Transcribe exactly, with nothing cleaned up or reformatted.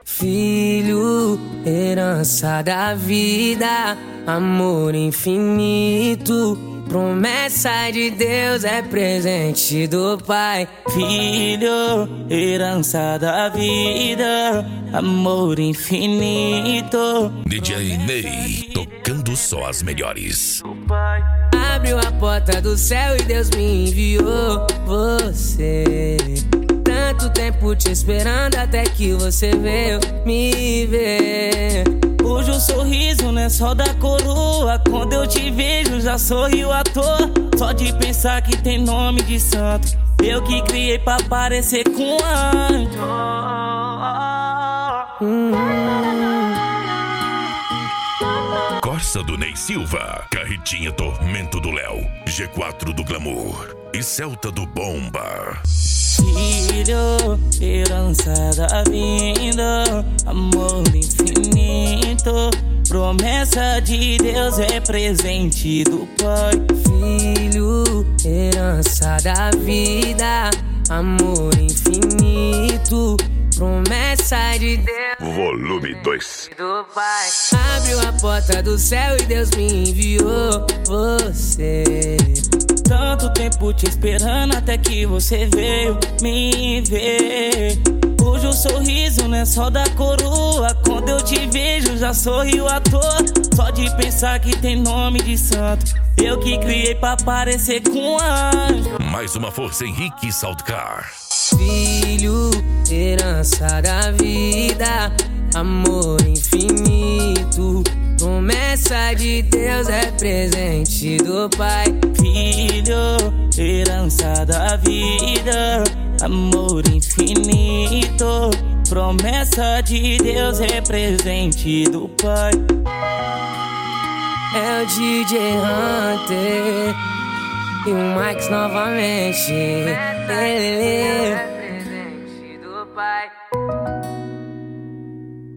Filho, herança da vida, amor infinito, promessa de Deus, é presente do Pai. Filho, herança da vida, amor infinito. D J Ney, tocando só as melhores. Abriu a porta do céu e Deus me enviou você. Tanto tempo te esperando até que você veio me ver. Hoje o sorriso não é só da coroa, quando eu te vejo já sorrio à toa. Só de pensar que tem nome de santo, eu que criei pra parecer com um anjo. hum. Corsa do Ney Silva, Carretinha Tormento do Léo, G quatro do Glamour e Celta do Bomba. Filho, herança da vida, amor infinito, promessa de Deus, é presente do Pai. Filho, herança da vida, amor infinito, promessa de Deus, Volume dois do Pai. Abriu a porta do céu e Deus me enviou você. Tanto tempo te esperando até que você veio me ver. Hoje o sorriso não é só da coroa, quando eu te vejo já sorrio à toa. Só de pensar que tem nome de santo, eu que criei pra parecer com um anjo. Mais uma força Henrique Saltcar. Filho, herança da vida, amor infinito, promessa de Deus, é presente do Pai. Filho, herança da vida, amor infinito, promessa de Deus, é presente do Pai. É o D J Hunter e o Max novamente. Lelê.